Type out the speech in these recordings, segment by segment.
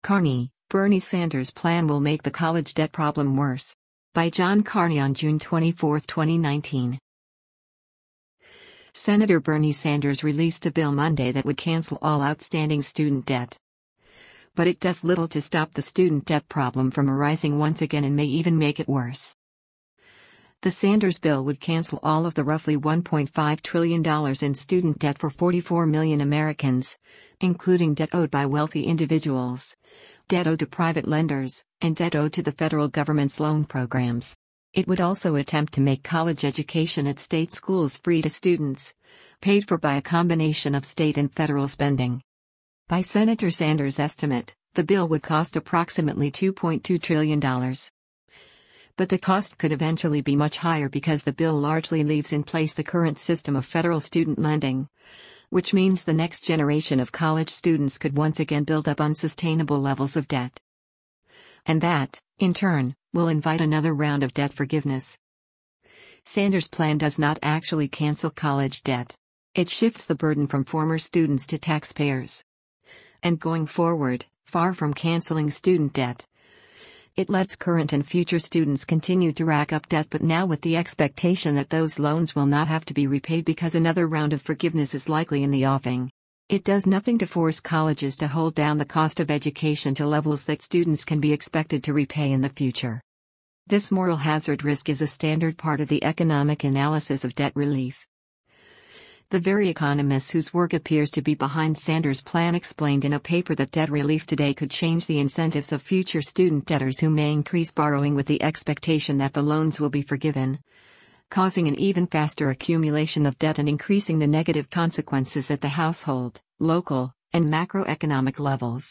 Carney, Bernie Sanders' plan will make the college debt problem worse. By John Carney on June 24, 2019. Senator Bernie Sanders released a bill Monday that would cancel all outstanding student debt. But it does little to stop the student debt problem from arising once again and may even make it worse. The Sanders bill would cancel all of the roughly $1.5 trillion in student debt for 44 million Americans, including debt owed by wealthy individuals, debt owed to private lenders, and debt owed to the federal government's loan programs. It would also attempt to make college education at state schools free to students, paid for by a combination of state and federal spending. By Senator Sanders' estimate, the bill would cost approximately $2.2 trillion. But the cost could eventually be much higher because the bill largely leaves in place the current system of federal student lending, which means the next generation of college students could once again build up unsustainable levels of debt. And that, in turn, will invite another round of debt forgiveness. Sanders' plan does not actually cancel college debt. It shifts the burden from former students to taxpayers. And going forward, far from canceling student debt, it lets current and future students continue to rack up debt, but now with the expectation that those loans will not have to be repaid because another round of forgiveness is likely in the offing. It does nothing to force colleges to hold down the cost of education to levels that students can be expected to repay in the future. This moral hazard risk is a standard part of the economic analysis of debt relief. The very economists whose work appears to be behind Sanders' plan explained in a paper that debt relief today could change the incentives of future student debtors who may increase borrowing with the expectation that the loans will be forgiven, causing an even faster accumulation of debt and increasing the negative consequences at the household, local, and macroeconomic levels.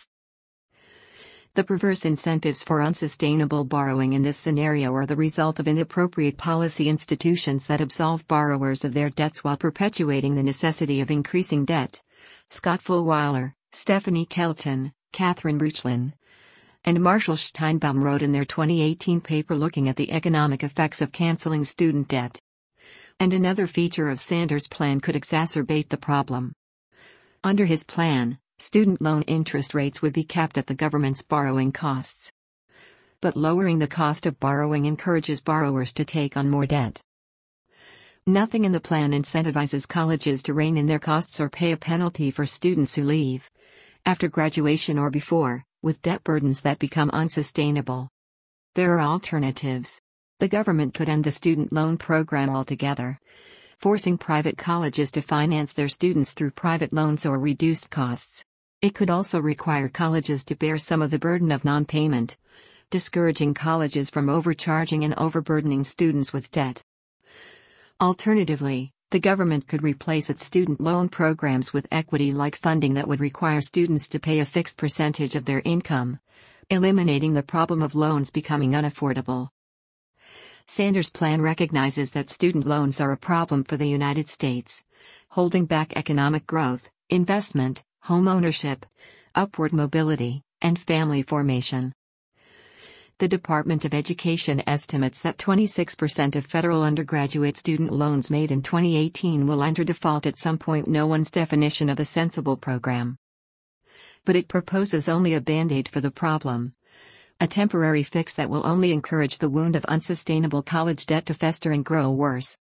The perverse incentives for unsustainable borrowing in this scenario are the result of inappropriate policy institutions that absolve borrowers of their debts while perpetuating the necessity of increasing debt. Scott Fulwiler, Stephanie Kelton, Catherine Ruchlin, and Marshall Steinbaum wrote in their 2018 paper looking at the economic effects of canceling student debt. And another feature of Sanders' plan could exacerbate the problem. Under his plan, student loan interest rates would be capped at the government's borrowing costs. But lowering the cost of borrowing encourages borrowers to take on more debt. Nothing in the plan incentivizes colleges to rein in their costs or pay a penalty for students who leave, after graduation or before, with debt burdens that become unsustainable. There are alternatives. The government could end the student loan program altogether, forcing private colleges to finance their students through private loans or reduced costs. It could also require colleges to bear some of the burden of non-payment, discouraging colleges from overcharging and overburdening students with debt. Alternatively, the government could replace its student loan programs with equity-like funding that would require students to pay a fixed percentage of their income, eliminating the problem of loans becoming unaffordable. Sanders' plan recognizes that student loans are a problem for the United States, holding back economic growth, investment, home ownership, upward mobility, and family formation. The Department of Education estimates that 26% of federal undergraduate student loans made in 2018 will enter default at some point. No one's definition of a sensible program. But it proposes only a band-aid for the problem. A temporary fix that will only encourage the wound of unsustainable college debt to fester and grow worse.